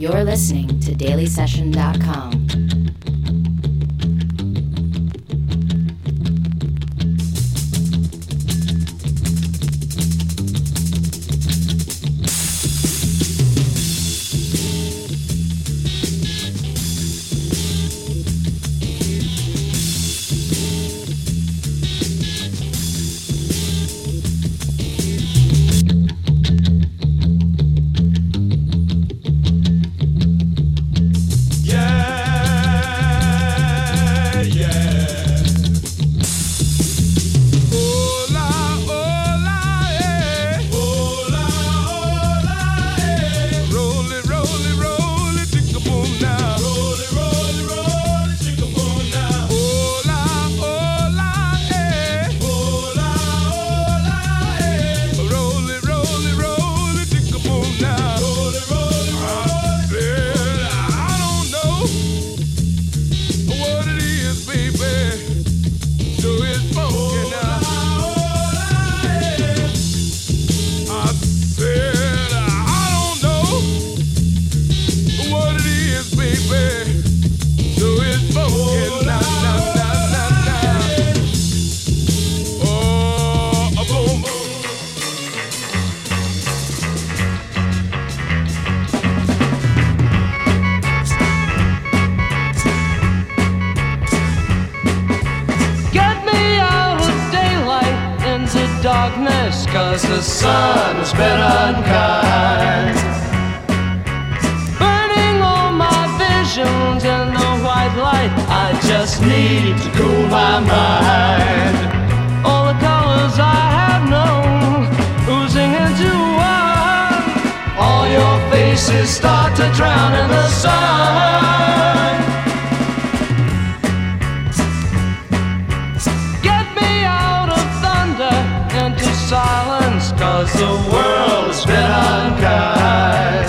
You're listening to dailysession.com. Cause the sun has been unkind, burning all my visions in the white light. I just need to cool my mind. All the colors I have known oozing into one. All your faces start to drown in the sun. Get me out of thunder into silence, cause the world has been unkind.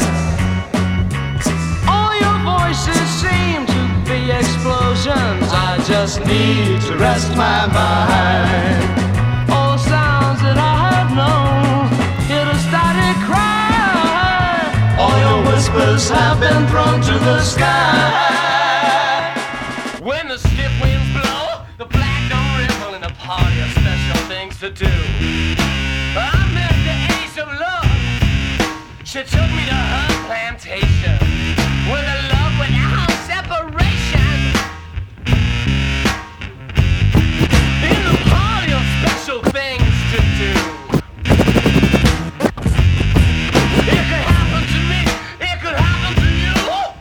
All your voices seem to be explosions. I just need to rest my mind. All the sounds that I have known hit a static cry. All your whispers have been thrown to the sky. When the stiff winds blow, the flag don't ripple, and a party of special things to do. I met the ace of love. She took me to her plantation with a love without separation. In the party of special things to do. It could happen to me, it could happen to you.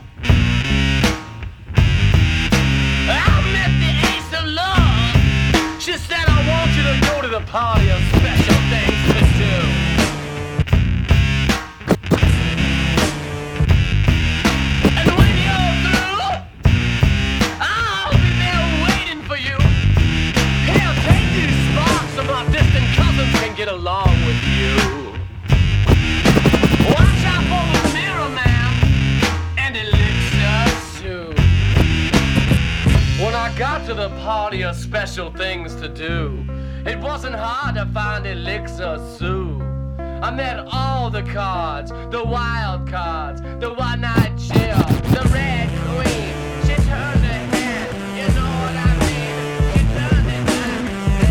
I met the ace of love. She said, I want you to go to the party of special things to do. And when you're through, I'll be there waiting for you. Here, take these sparks so my distant cousins can get along with you. Watch out for the mirror man and Elixir Sue. When I got to the party of special things to do, it wasn't hard to find Elixir Sue. I met all the cards, the wild cards, the one-eyed Jill, the red queen. She turned her head, you know what I mean? She turned it back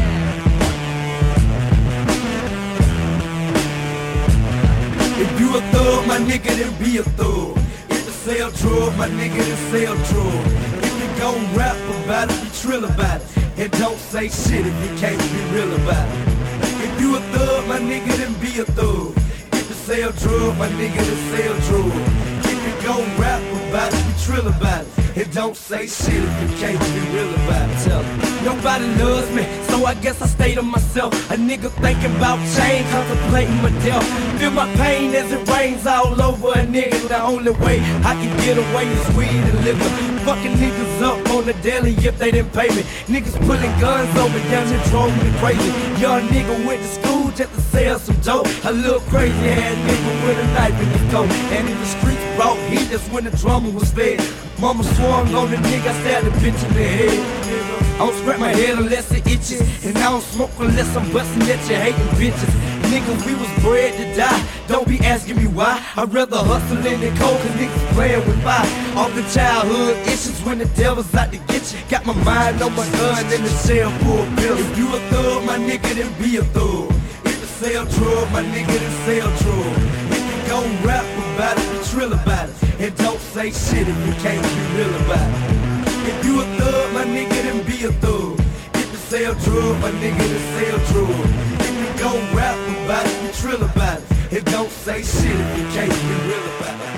and If you a thug, my nigga, then be a thug. If you sell drugs, my nigga, then sell drugs. If you gon' rap about it, be trill about it. And don't say shit if you can't be real about it. If you a thug, my nigga, then be a thug. If you sell drugs, my nigga, then sell drugs. If you gon' rap about it, be trill about it. And don't say shit if you can't be real about it. Tell me. Nobody loves me, so I guess I stay to myself. A nigga thinking about change, contemplating my death. Feel my pain as it rains all over a nigga. The only way I can get away is weed and liquor. Fucking niggas up on the daily if they didn't pay me. Niggas pulling guns over down there drove me crazy. Young nigga went to school just to sell some dope. A little crazy ass nigga with a knife in his coat. And in the streets brought heat, that's when the drummer was fed. Mama swung on the nigga, I stabbed the bitch in the head. I don't scratch my head unless it itches, and I don't smoke unless I'm busting at you hating bitches. niggas, we was bred to die. Don't be asking me why. I'd rather hustle in the cold, cause niggas playing with fire. Off the childhood issues when the devil's out to get you. Got my mind on my gun and the shell full of pills. If you a thug, my nigga, then be a thug. If you sell drugs, my nigga, then sell drugs. If you gon' rap about it, be trill about it. And don't say shit if you can't be real about it. If you a thug, my nigga, then be a thug. If you sell drugs, my nigga, then sell drugs. If you gon' rap about it, be trill about it. And don't say shit if you can't be real about it.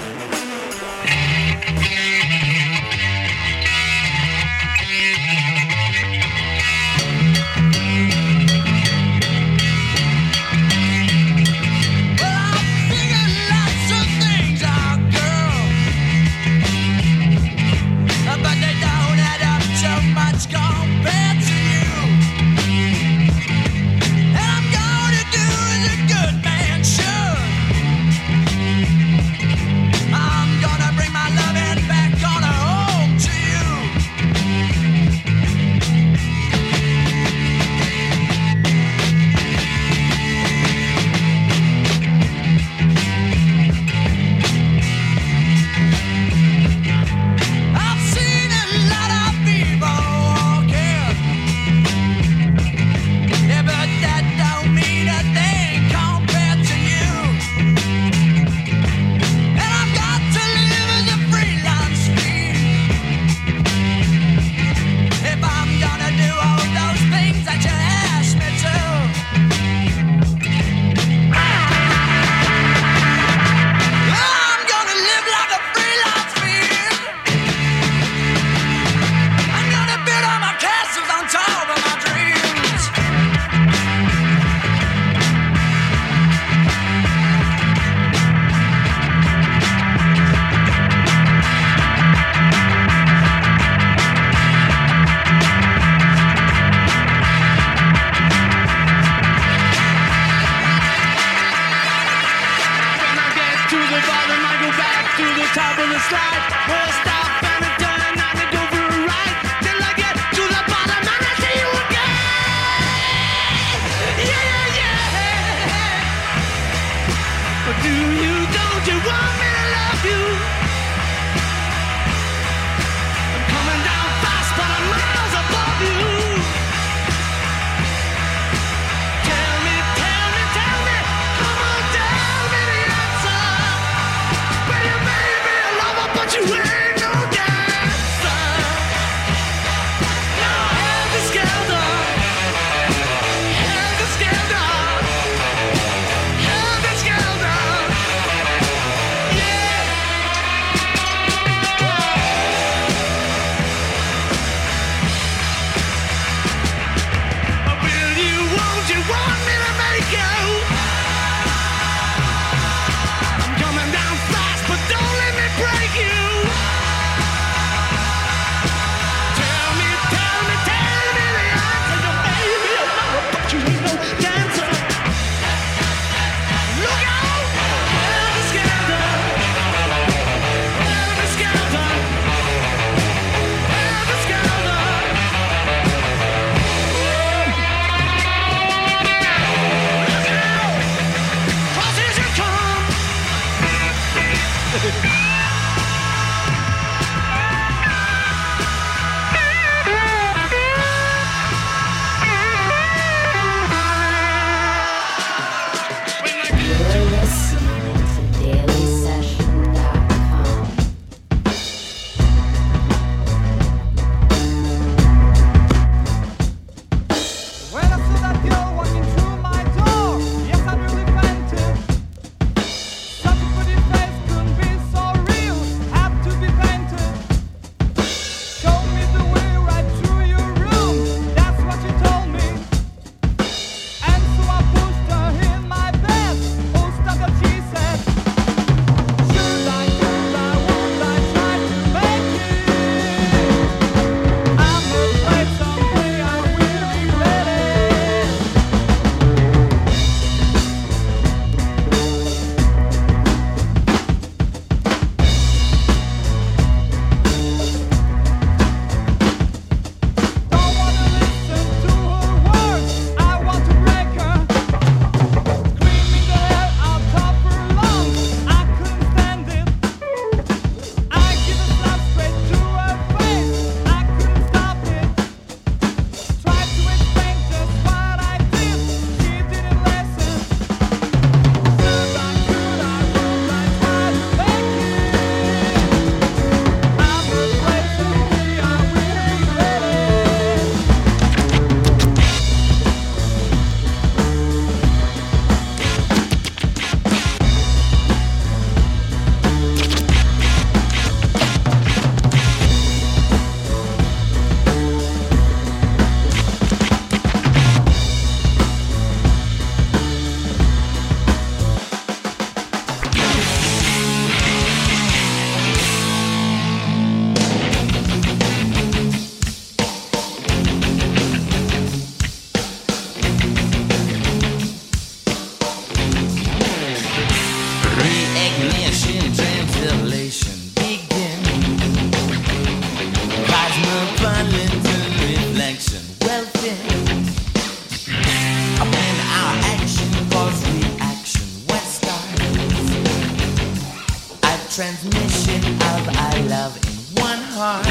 transmission of our love in one heart.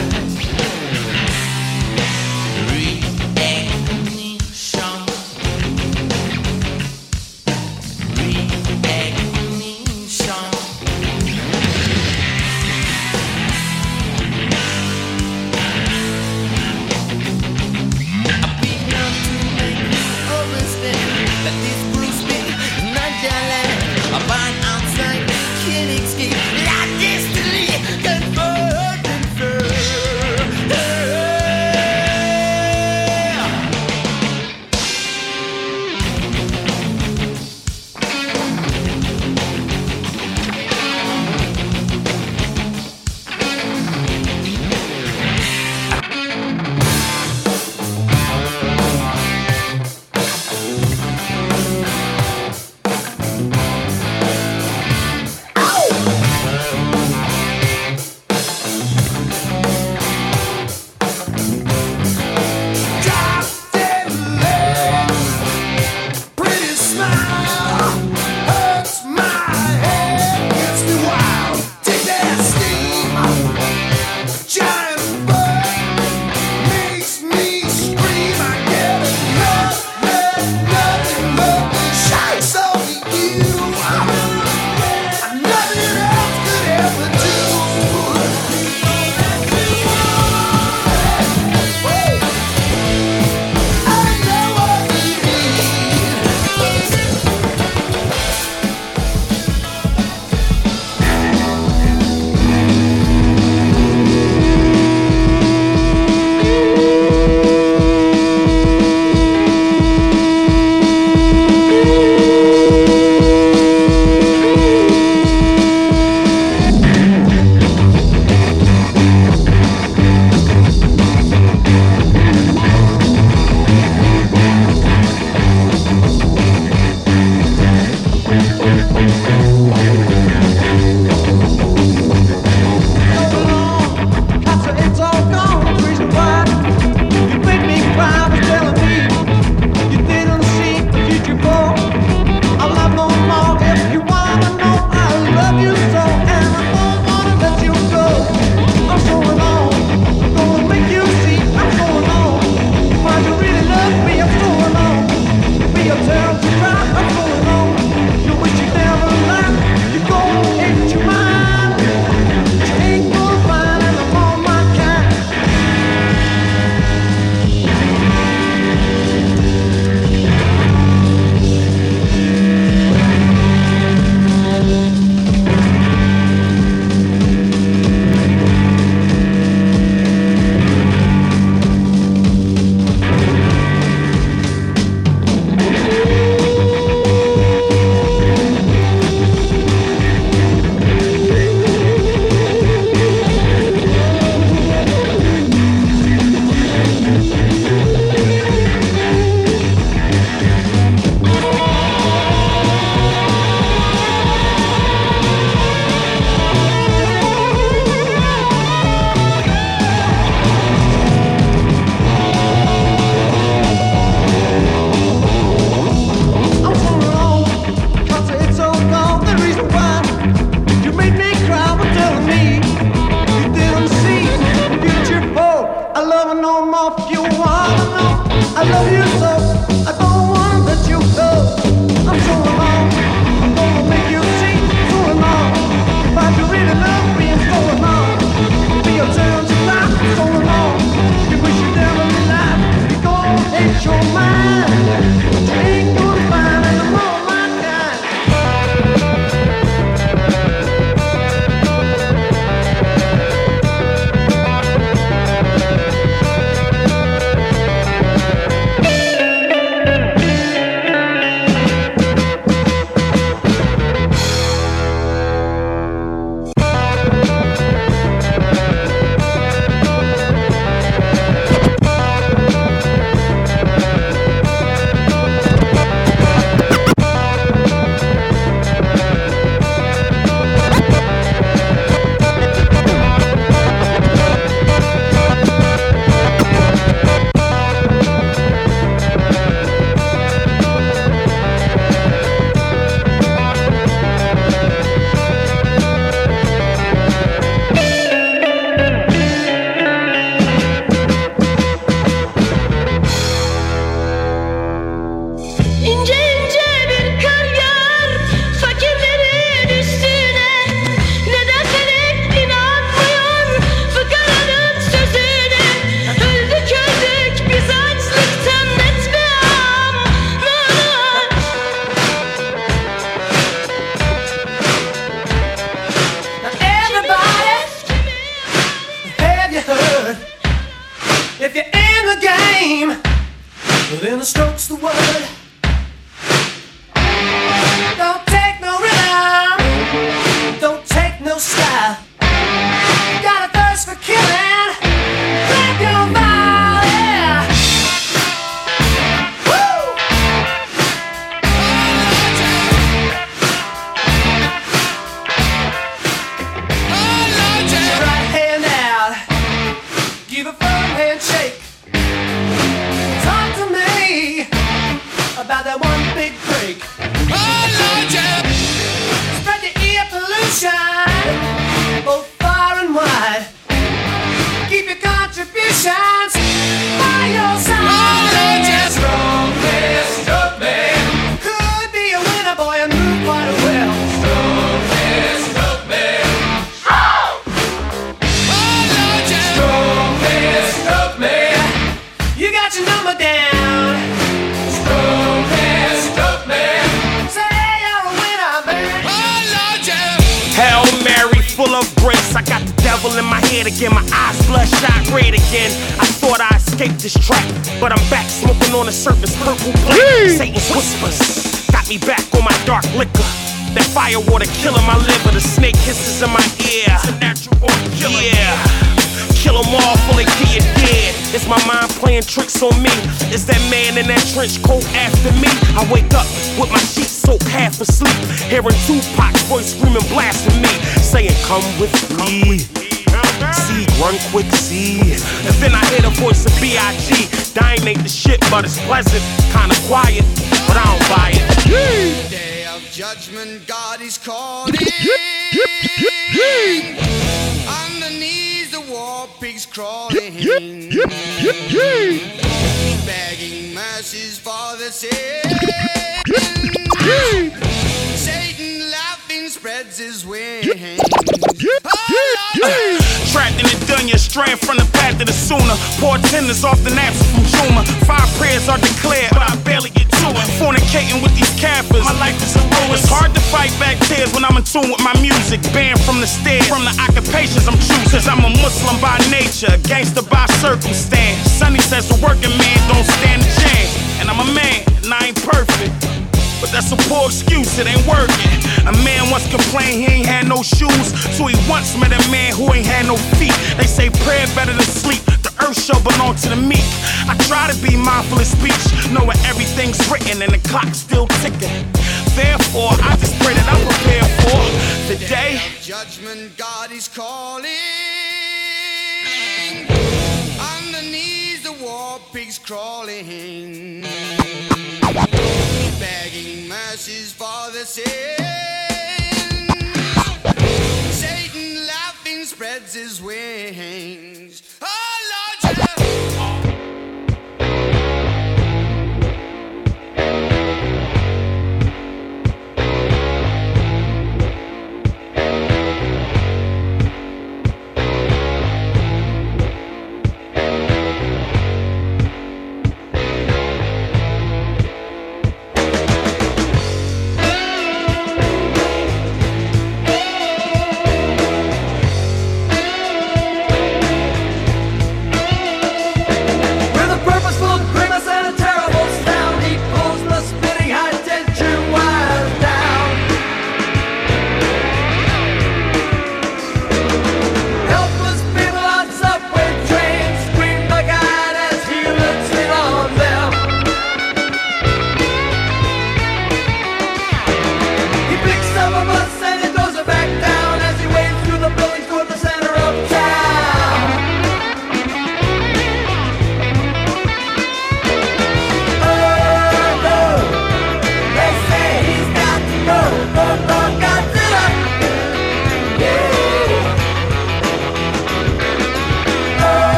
Reignition. Reignition. I've begun to make you understand that this Bruce Lee is not your land. A barn outside can't escape. Like destiny converged and in one big break. Oh Lord, yeah. Spread the air pollution both far and wide. Keep your contributions by your side. Oh Lord, yeah. Strong Mr. Man could be a winner, boy, and move quite well. Strong Mr. Man. Oh Lord, yeah. Strong Mr. Man. You got your number down. Strong Mr. Man. Say you're a winner, man. Oh Lord, yeah. Hail Mary, full of grace. I got the devil in my head again. My eyes bloodshot red again. I thought I escaped this trap, but I'm back smoking on the surface. Purple flame, Satan's whispers got me back on my dark liquor. That fire water killing my liver. The snake hisses in my ear. It's a natural born killer. Yeah. Kill 'em all before they get dead. It's my mind playing tricks on me. It's that man in that trench coat after me. I wake up with my sheets soaked half asleep, hearing Tupac's voice screaming blasphemy, saying, "Come with me. See, run quick, see." And then I hear the voice of B.I.G. Dying ain't the shit, but it's pleasant. Kinda quiet, but I don't buy it. The day of judgment, God is calling. Underneath the war pigs crawling. Begging mercies for the sin. Satan laughing spreads his wings. Trapped in the dunya, straying from the path of the sooner. Poor tenders off the naps from Juma. 5 prayers are declared, but I barely get to it. Fornicating with these campers, my life is a ruin. It's hard to fight back tears when I'm in tune with my music. Banned from the stairs, from the occupations I'm choosing. Cause I'm a Muslim by nature, a gangster by circumstance. Sonny says the working man don't stand a chance. And I'm a man, and I ain't perfect, but that's a poor excuse, it ain't working. A man once complained he ain't had no shoes, so he once met a man who ain't had no feet. They say prayer better than sleep, the earth shall belong to the meek. I try to be mindful of speech, knowing everything's written and the clock's still ticking. Therefore, I just pray that I'm prepared for the day of judgment, God is calling. Underneath the war pigs crawling. Begging mercies for the sin. Satan laughing spreads his wings. Oh Lord, yeah.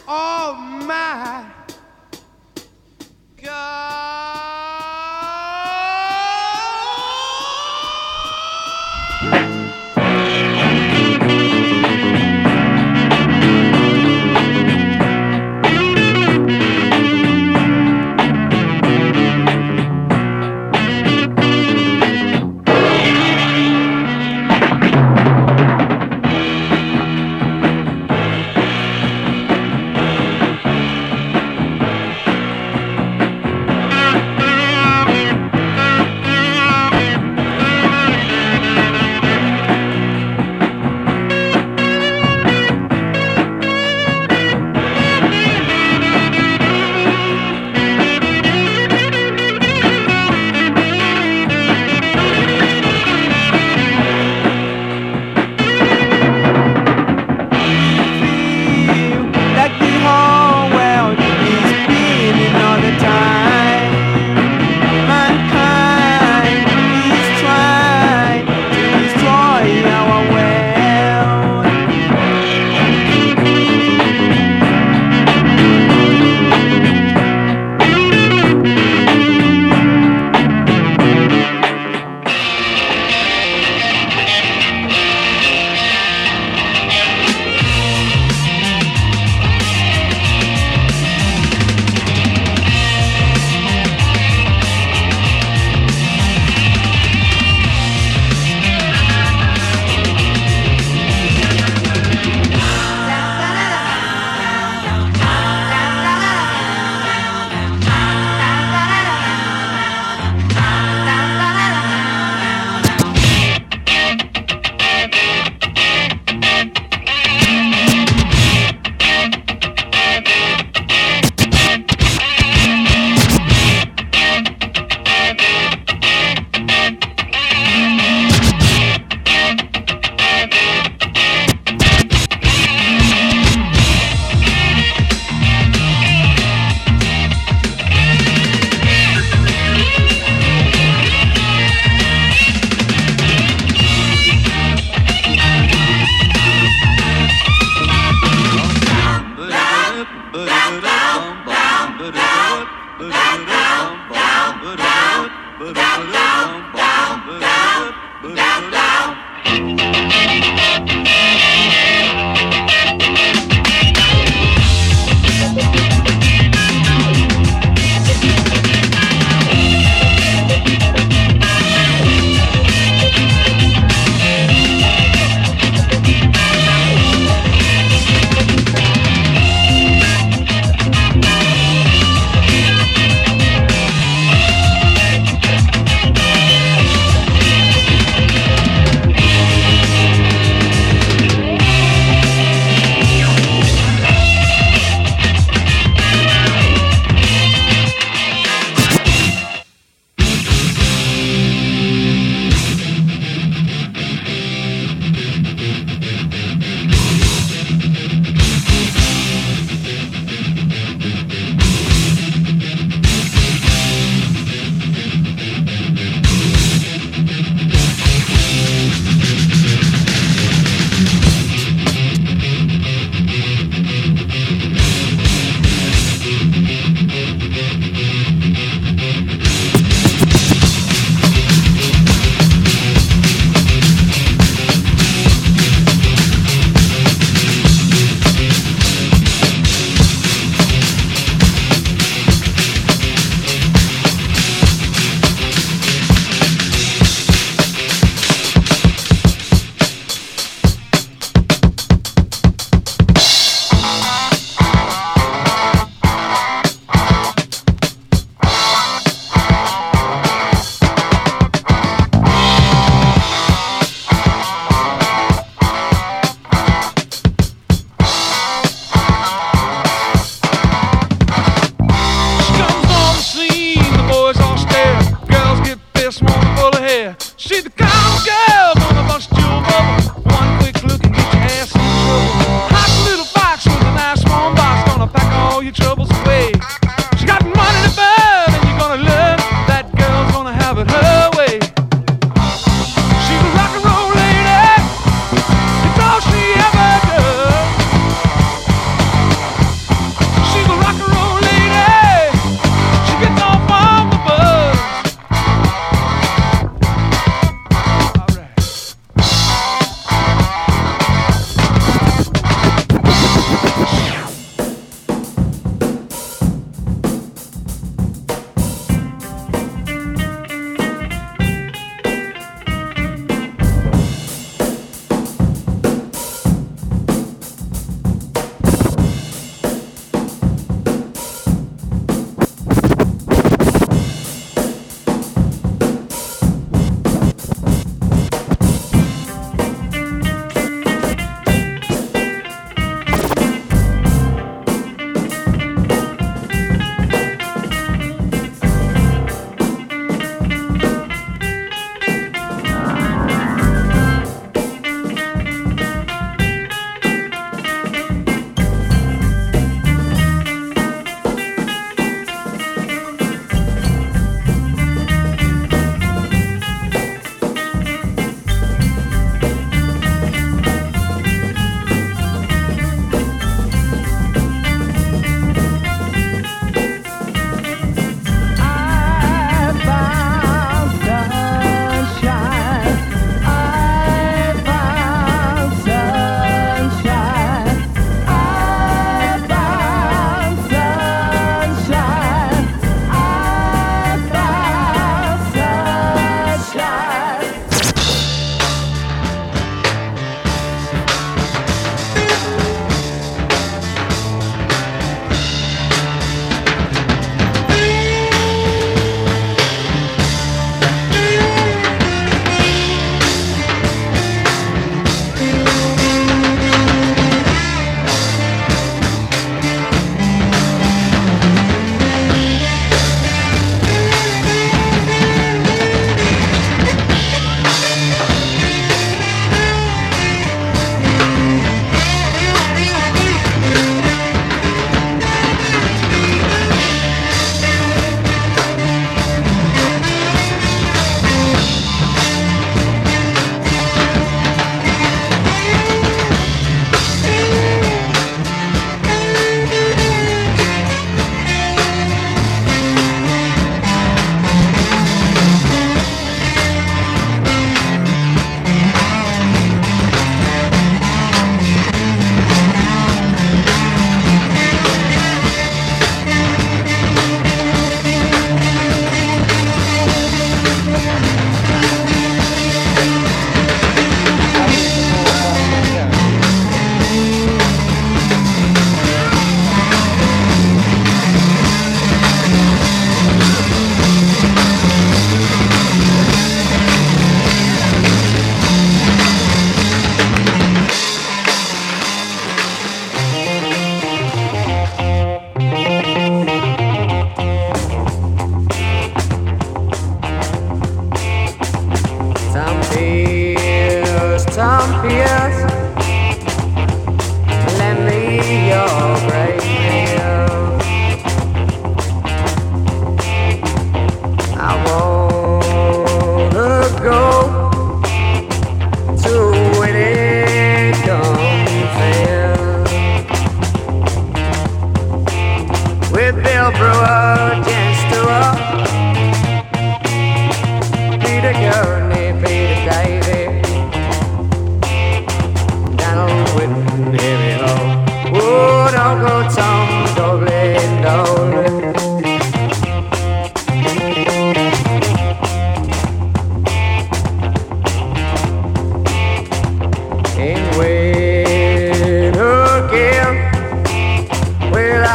Oh my God.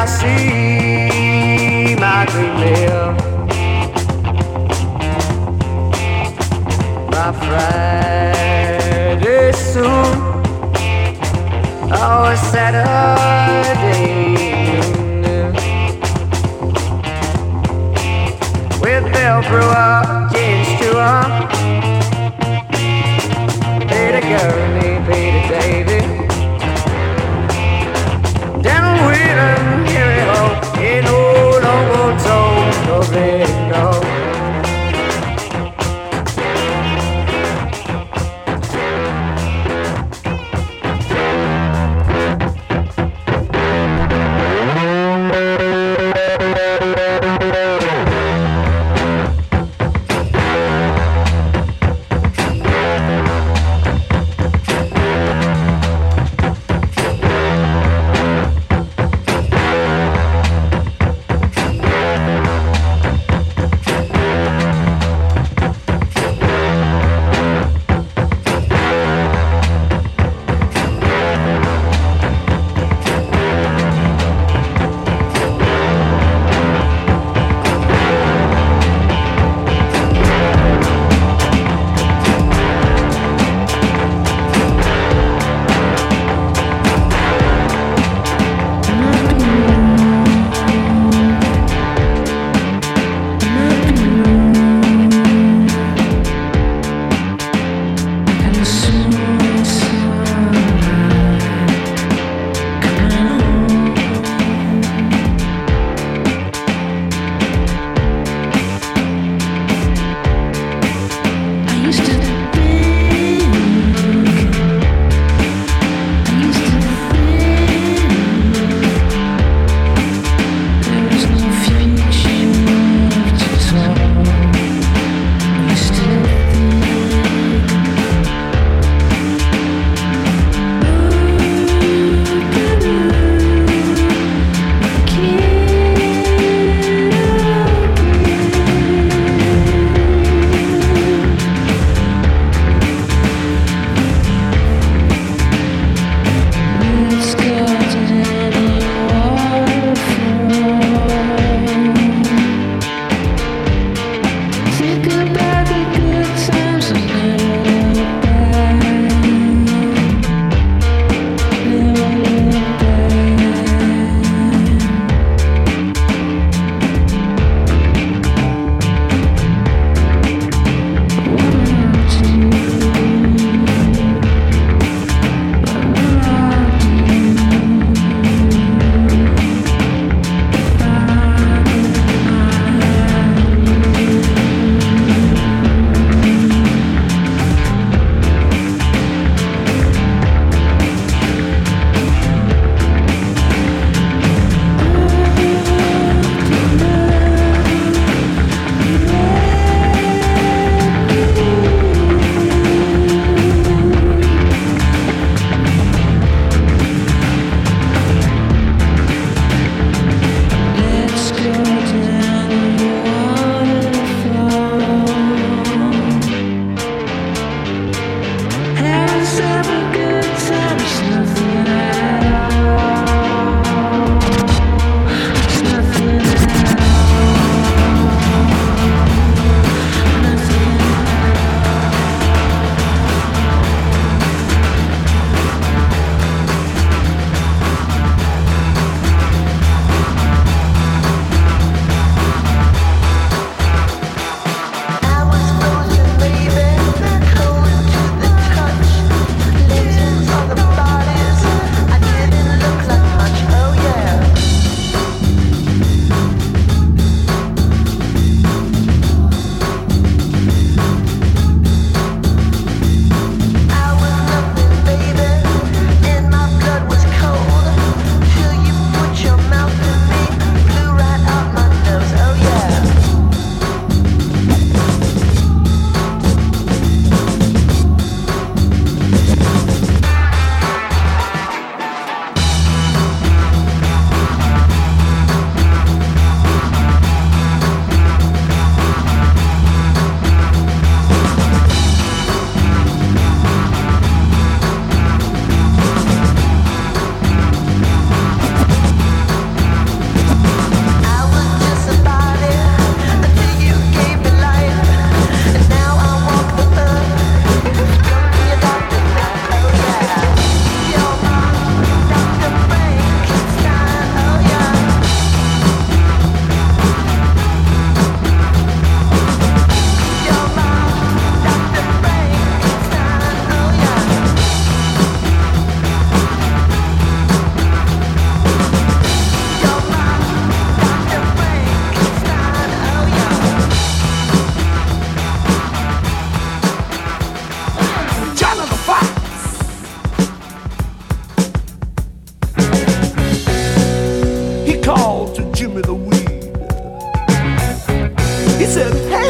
I see my dream live. My Friday soon, oh, a Saturday with Bill Brewer, James Stewart, Peter Gurney, Peter David, Dan Whelan, Harry Hope, in old Uncle Tom, no big no.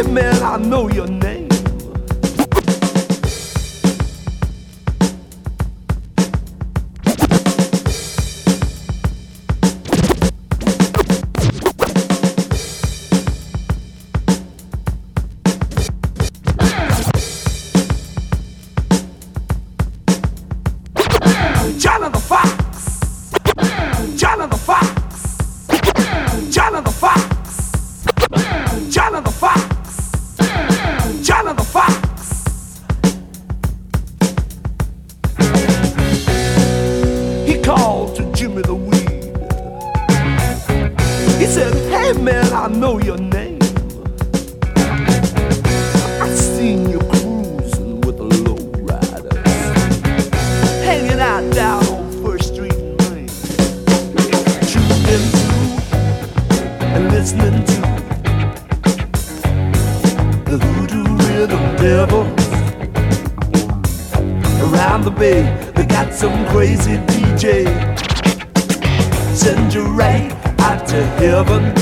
hey man, I know your name. Johnny the Fox, Johnny the Fox, Johnny the Fox, Johnny the Fox, Johnny the Fox. He called to Jimmy the Weed. He said, hey man, I know your name. I seen you cruising with the lowriders, hanging out down on First Street in Maine, tuning to and listening to the hoodoo rhythm devils. Around the bay, they got some crazy DJ, send you right out to heaven.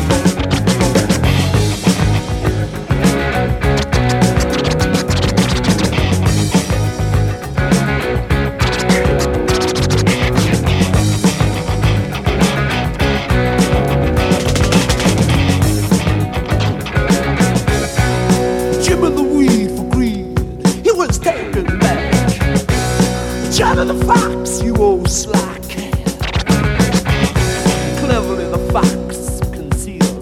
Jimmy the Weed for greed, he was taken back. Johnny the Fox, you old sly cat, cleverly the fox concealed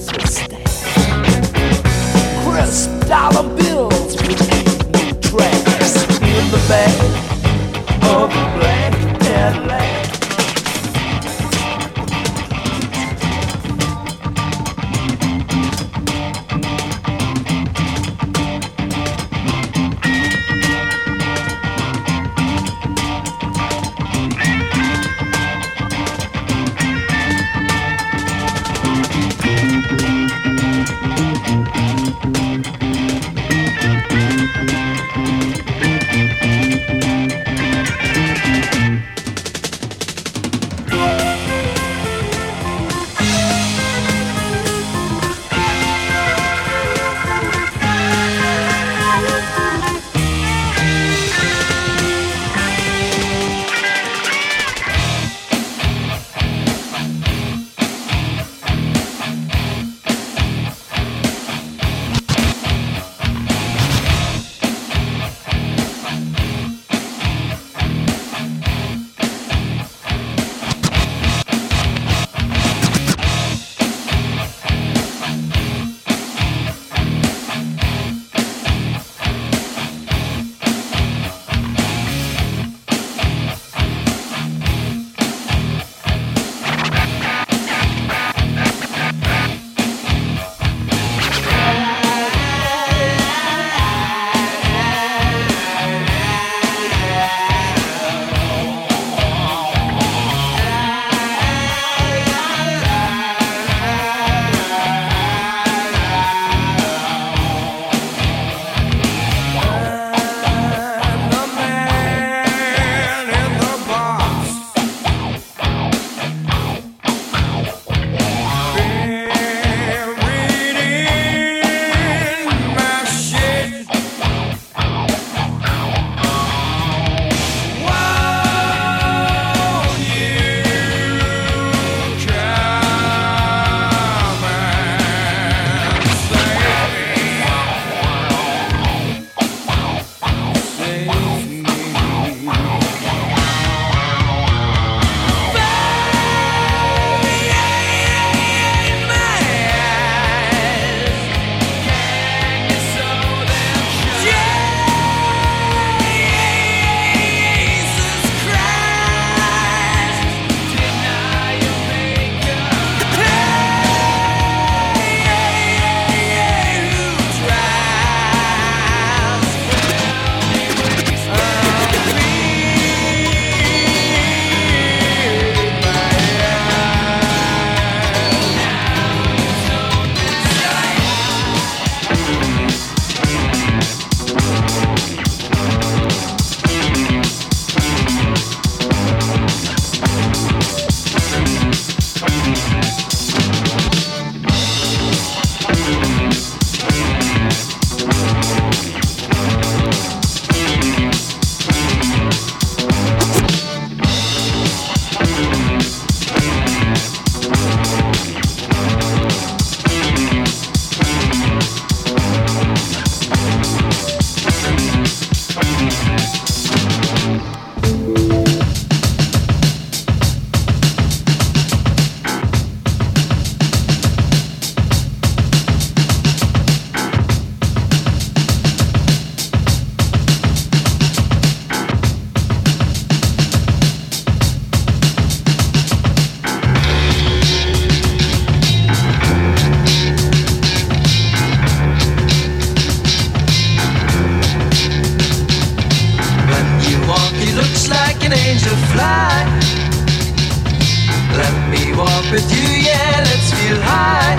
with you, yeah, let's feel high.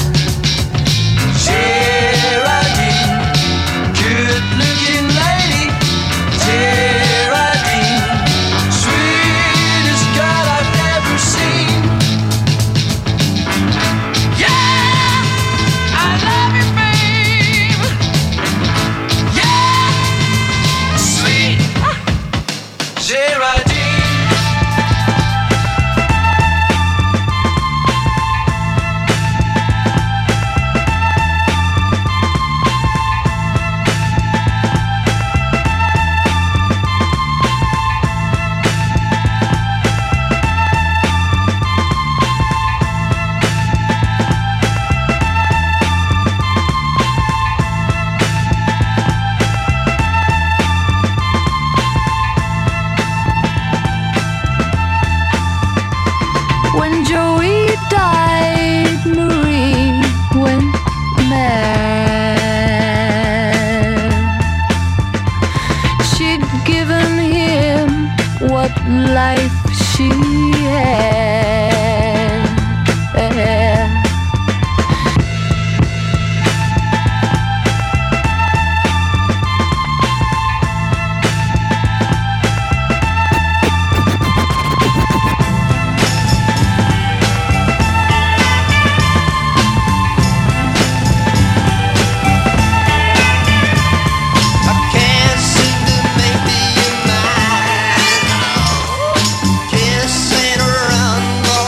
Geraldine, good looking lady. Geraldine, sweetest girl I've ever seen. Yeah, I love you, babe. Yeah, sweet Geraldine. When Joey died, Marie went mad. She'd given him what life she had. Can't seem to make you mine. Kiss ain't around the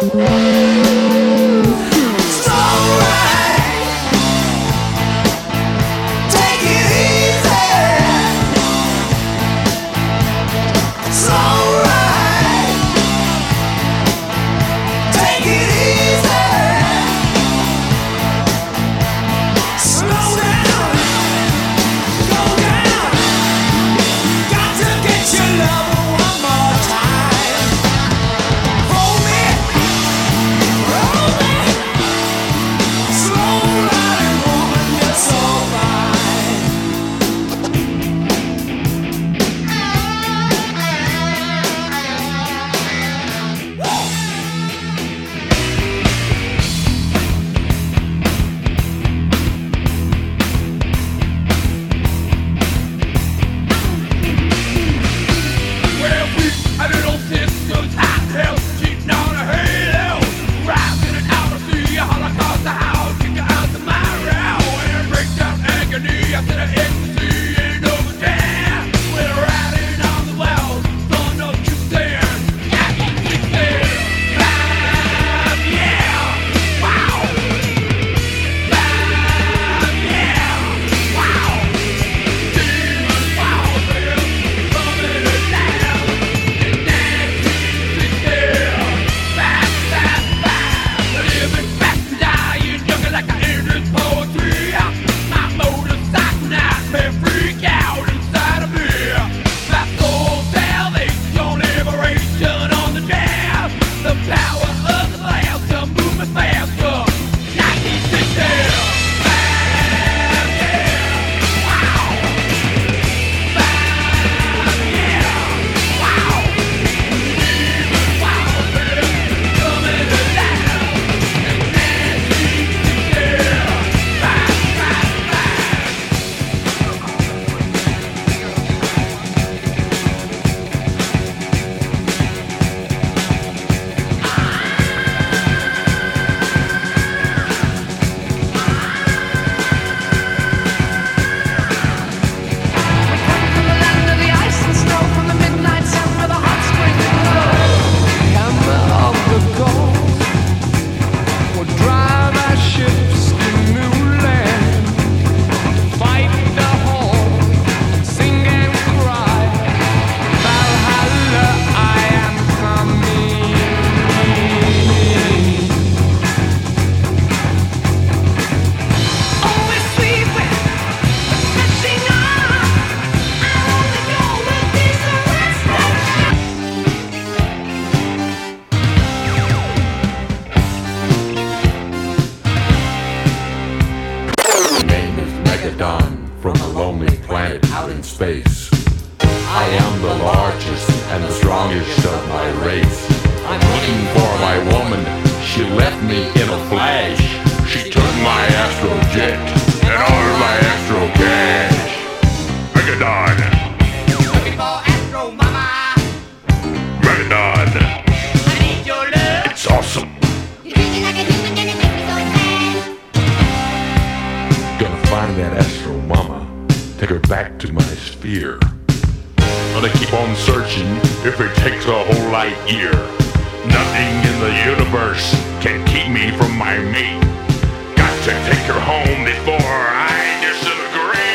space. I am the largest and the strongest of my race. I'm looking for my woman. She left me in a flash. She took my astro jet and all of my astro cash. Megadon. Looking for astro mama. Megadon. I need your love. It's awesome. You're thinking like a human and it makes me so sad. Gonna find that astro mama. Take her back to my sphere. Gonna keep on searching if it takes a whole light year. Nothing in the universe can keep me from my mate. Got to take her home before I disintegrate.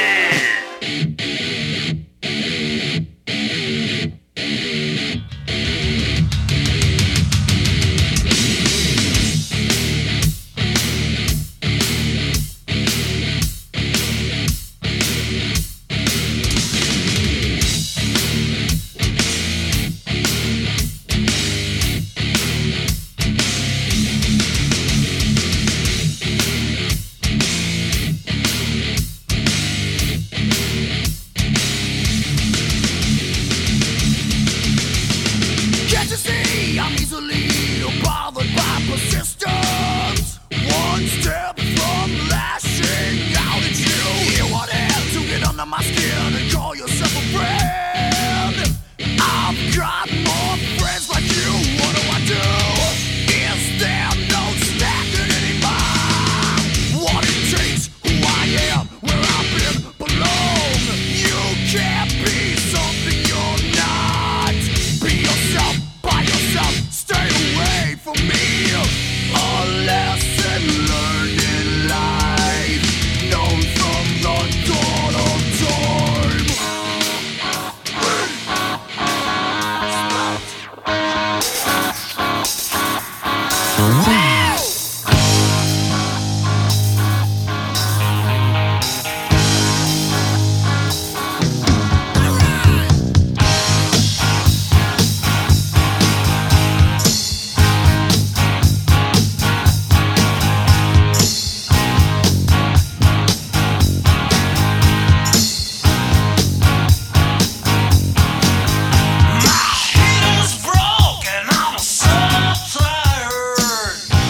My head is broken, I'm so tired.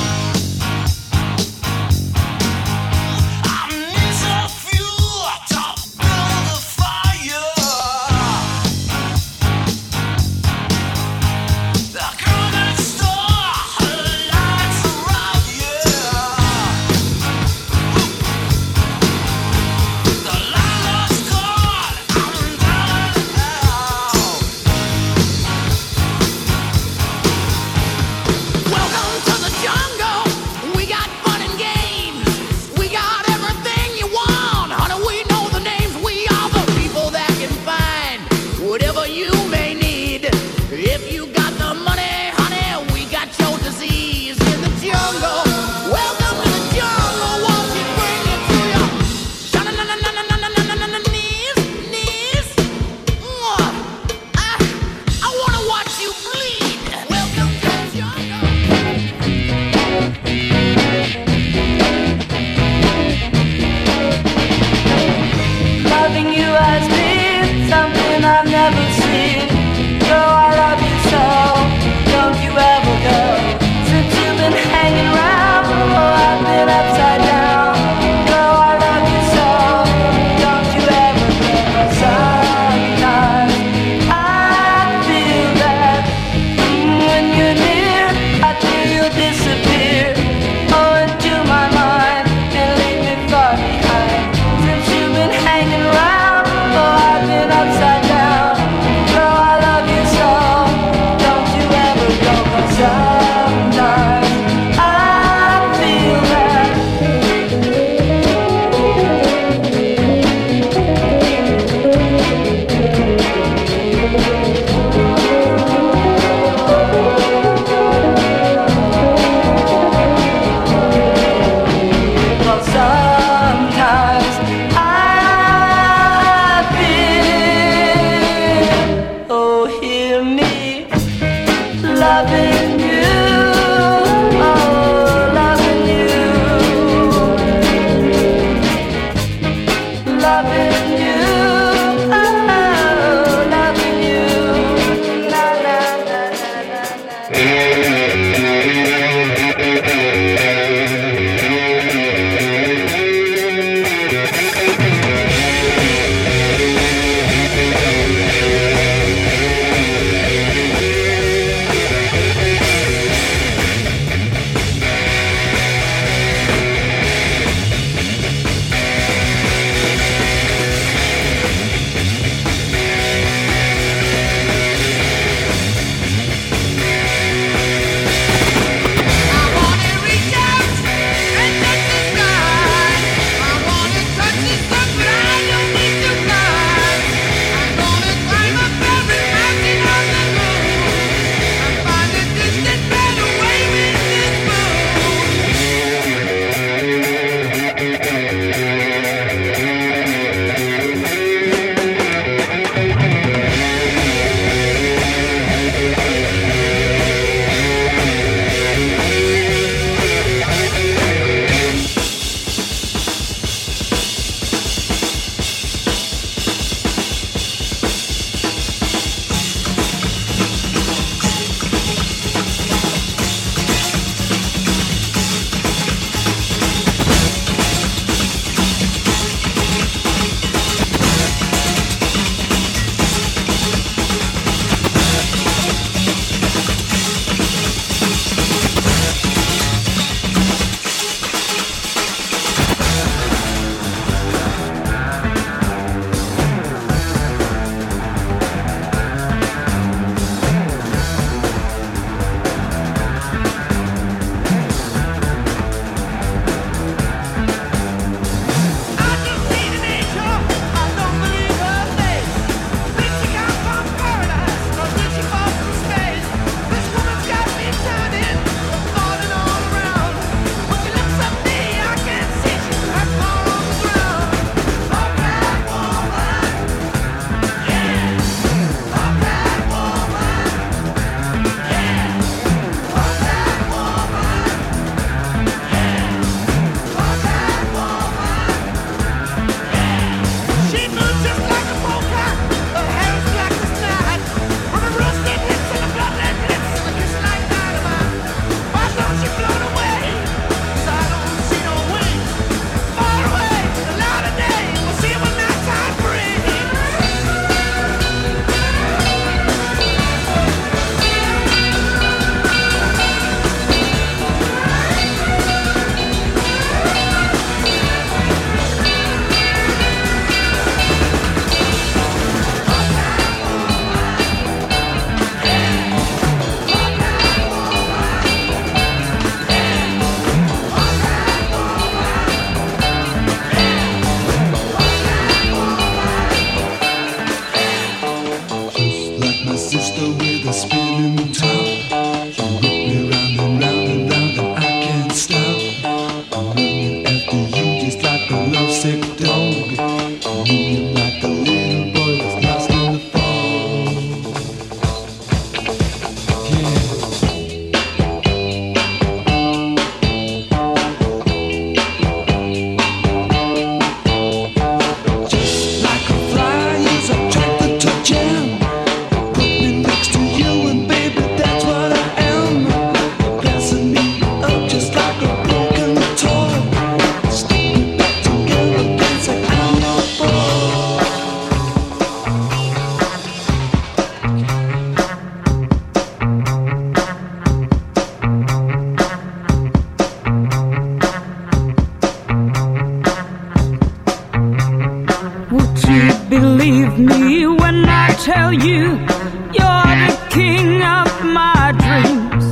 me when I tell you you're the king of my dreams.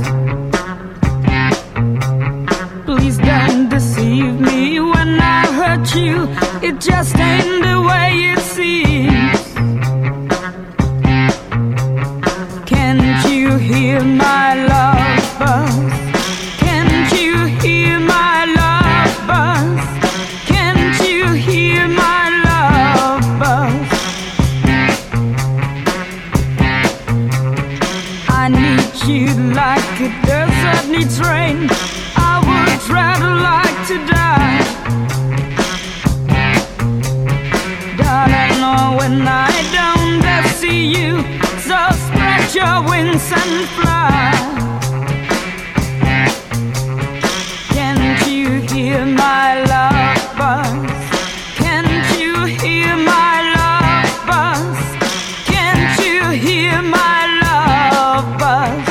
Please don't deceive me when I hurt you. It just ain't the way it seems. Can't you hear my love buzz? Can't you hear my love buzz? Can't you hear my love buzz? I need you like a desert needs rain. I would rather like to die. Darling, oh, when I don't see you, so spread your wings and fly. Can't you hear my love buzz? Can't you hear my love buzz? Can't you hear my love buzz?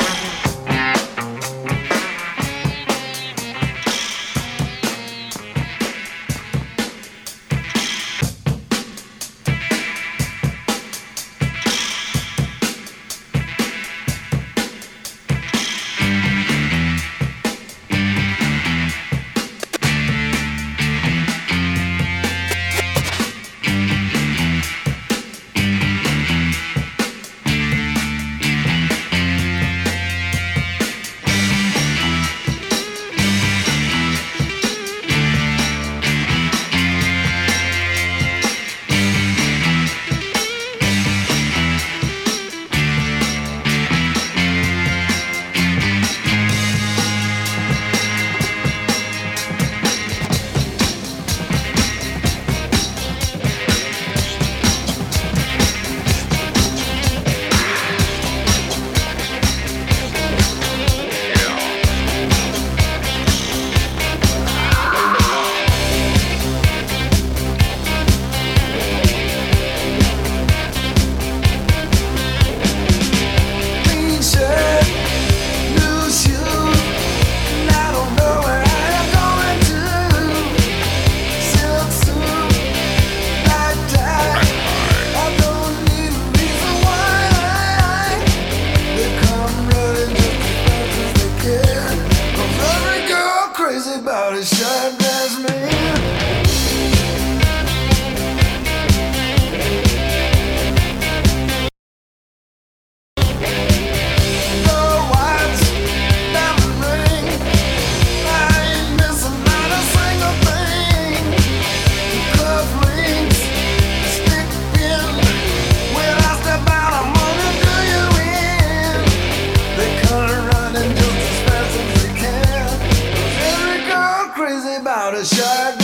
About a shot.